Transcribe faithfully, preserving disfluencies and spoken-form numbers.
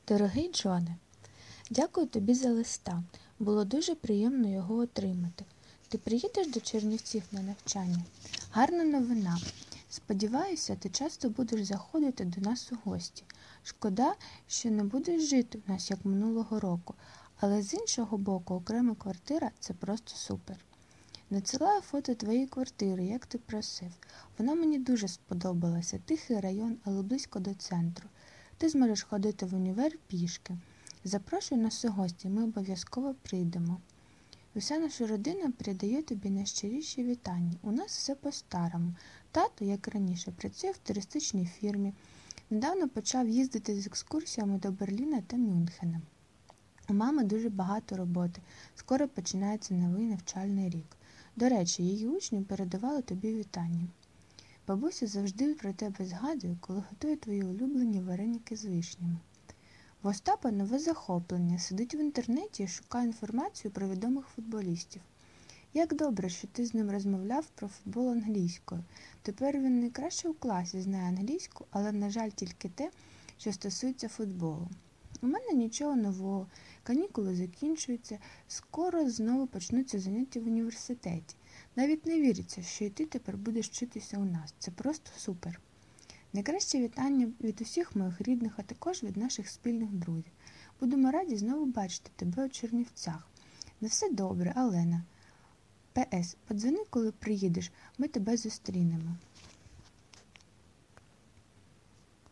Дорогий Джоне, дякую тобі за листа. Було дуже приємно його отримати. Ти приїдеш до Чернівців на навчання? Гарна новина. Сподіваюся, ти часто будеш заходити до нас у гості. Шкода, що не будеш жити у нас, як минулого року. Але з іншого боку, окрема квартира – це просто супер. Надсилаю фото твоєї квартири, як ти просив. Вона мені дуже сподобалася. Тихий район, але близько до центру. Ти зможеш ходити в універ пішки. Запрошую нас у гості, ми обов'язково прийдемо. Уся наша родина передає тобі найщиріші вітання. У нас все по-старому. Тато, як раніше, працює в туристичній фірмі. Недавно почав їздити з екскурсіями до Берліна та Мюнхена. У мами дуже багато роботи. Скоро починається новий навчальний рік. До речі, її учні передавали тобі вітання. Бабуся завжди про тебе згадує, коли готує твої улюблені вареники з вишнями. В Остапа нове захоплення. Сидить в інтернеті і шукає інформацію про відомих футболістів. Як добре, що ти з ним розмовляв про футбол англійською. Тепер він найкраще у класі знає англійську, але, на жаль, тільки те, що стосується футболу. У мене нічого нового. Канікули закінчуються. Скоро знову почнуться заняття в університеті. Навіть не віриться, що і ти тепер будеш вчитися у нас. Це просто супер. Найкраще вітання від усіх моїх рідних, а також від наших спільних друзів. Будемо раді знову бачити тебе у Чернівцях. На все добре, Алена. Пе ес. Подзвони, коли приїдеш, ми тебе зустрінемо.